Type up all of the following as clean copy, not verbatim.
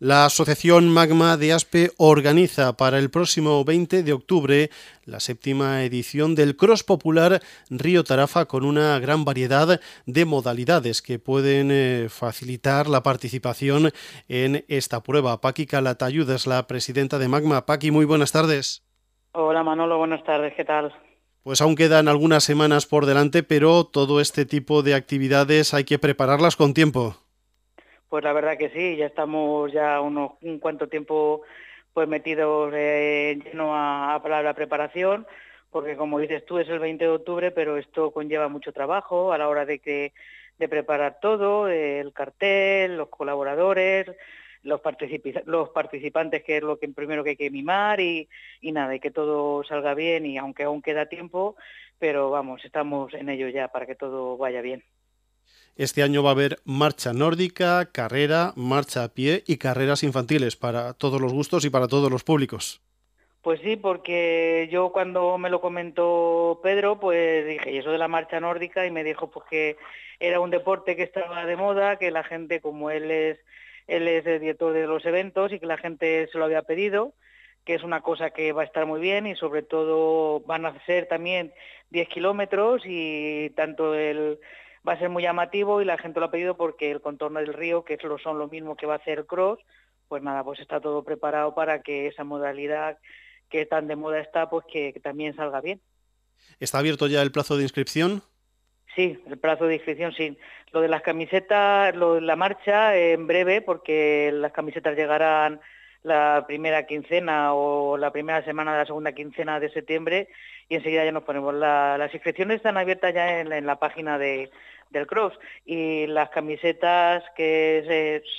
La Asociación Magma de Aspe organiza para el próximo 20 de octubre la séptima edición del Cross Popular Río Tarafa con una gran variedad de modalidades que pueden facilitar la participación en esta prueba. Paqui Calatayud es la presidenta de Magma. Paqui, muy buenas tardes. Hola Manolo, buenas tardes, ¿qué tal? Pues aún quedan algunas semanas por delante, pero todo este tipo de actividades hay que prepararlas con tiempo. Pues la verdad que sí, ya estamos ya un cuanto tiempo pues metidos lleno a la preparación, porque como dices tú es el 20 de octubre, pero esto conlleva mucho trabajo a la hora de preparar todo, el cartel, los colaboradores, los participantes, que es lo que primero que hay que mimar y nada, y que todo salga bien y aunque aún queda tiempo, pero vamos, estamos en ello ya para que todo vaya bien. Este año va a haber marcha nórdica, carrera, marcha a pie y carreras infantiles para todos los gustos y para todos los públicos. Pues sí, porque yo cuando me lo comentó Pedro, pues dije, y eso de la marcha nórdica, y me dijo pues que era un deporte que estaba de moda, que la gente, como él es el director de los eventos y que la gente se lo había pedido, que es una cosa que va a estar muy bien y sobre todo van a ser también 10 kilómetros y tanto el va a ser muy llamativo y la gente lo ha pedido porque el contorno del río, que son lo mismo que va a hacer cross, pues nada, pues está todo preparado para que esa modalidad que tan de moda está, pues que también salga bien. ¿Está abierto ya el plazo de inscripción? Sí, el plazo de inscripción sí. Lo de las camisetas, lo de la marcha en breve, porque las camisetas llegarán la primera quincena o la primera semana de la segunda quincena de septiembre y enseguida ya nos ponemos. Las inscripciones están abiertas ya en la página del Cross y las camisetas que es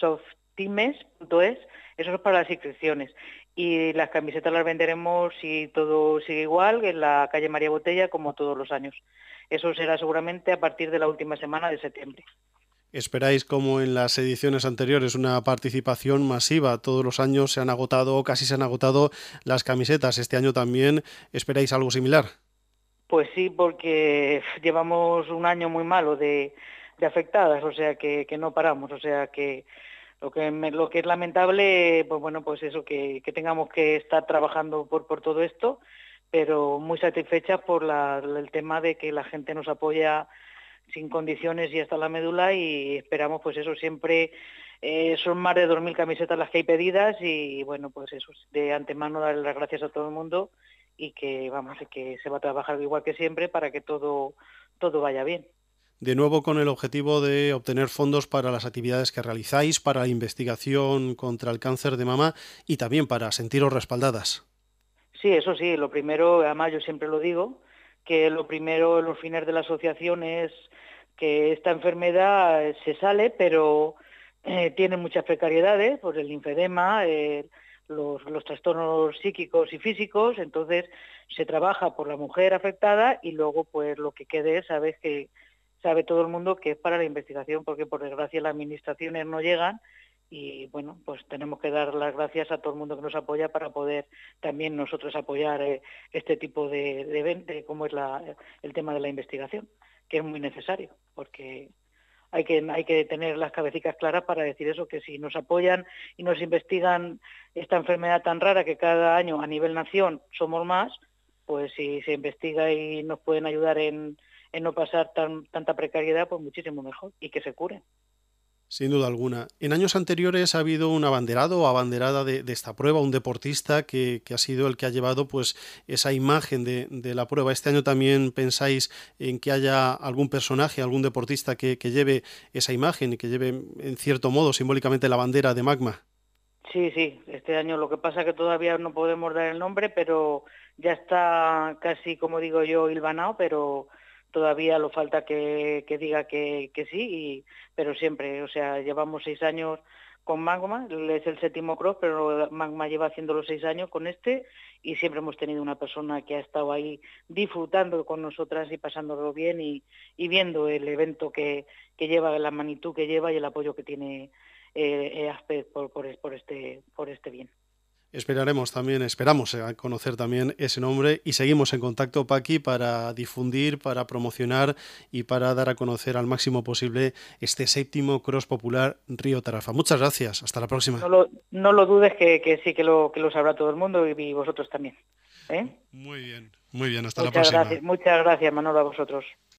softimes.es, eso es para las inscripciones. Y las camisetas las venderemos, si todo sigue igual, en la calle María Botella como todos los años. Eso será seguramente a partir de la última semana de septiembre. ¿Esperáis, como en las ediciones anteriores, una participación masiva? Todos los años se han agotado o casi se han agotado las camisetas. ¿Este año también esperáis algo similar? Pues sí, porque llevamos un año muy malo de afectadas, o sea que no paramos, o sea que lo que es lamentable, pues bueno, pues eso, que tengamos que estar trabajando por todo esto, pero muy satisfechas por el tema de que la gente nos apoya sin condiciones y hasta la médula y esperamos pues eso siempre. Son más de 2.000 camisetas las que hay pedidas y bueno, pues eso, de antemano darle las gracias a todo el mundo y que vamos, y que se va a trabajar igual que siempre para que todo vaya bien. De nuevo con el objetivo de obtener fondos para las actividades que realizáis, para la investigación contra el cáncer de mama y también para sentiros respaldadas. Sí, eso sí, lo primero, además yo siempre lo digo, que lo primero en los fines de la asociación es que esta enfermedad se sale, pero tiene muchas precariedades, pues el linfedema, los trastornos psíquicos y físicos, entonces se trabaja por la mujer afectada y luego pues lo que quede, sabes que sabe todo el mundo que es para la investigación, porque por desgracia las administraciones no llegan y bueno, pues tenemos que dar las gracias a todo el mundo que nos apoya para poder también nosotros apoyar este tipo de cómo es el tema de la investigación, que es muy necesario, porque hay que tener las cabecicas claras para decir eso, que si nos apoyan y nos investigan esta enfermedad tan rara que cada año a nivel nación somos más, pues si se investiga y nos pueden ayudar en no pasar tanta precariedad, pues muchísimo mejor y que se curen. Sin duda alguna. En años anteriores ha habido un abanderado o abanderada de esta prueba, un deportista que ha sido el que ha llevado pues esa imagen de la prueba. Este año también pensáis en que haya algún personaje, algún deportista que lleve esa imagen y que lleve en cierto modo simbólicamente la bandera de Magma. Sí, sí, este año lo que pasa es que todavía no podemos dar el nombre, pero ya está casi, como digo yo, hilvanado, pero todavía lo falta que diga que sí, pero siempre, o sea, llevamos 6 años con Magma, él es el séptimo cross, pero Magma lleva haciendo los 6 años con este y siempre hemos tenido una persona que ha estado ahí disfrutando con nosotras y pasándolo bien y viendo el evento que lleva, la magnitud que lleva y el apoyo que tiene ASPED por este bien. Esperamos conocer también ese nombre y seguimos en contacto, Paqui, para difundir, para promocionar y para dar a conocer al máximo posible este 7º Cross Popular Río Tarafa. Muchas gracias, hasta la próxima. No lo dudes que sí que lo sabrá todo el mundo y vosotros también. Muy bien, hasta la próxima. Muchas gracias, Manolo, a vosotros.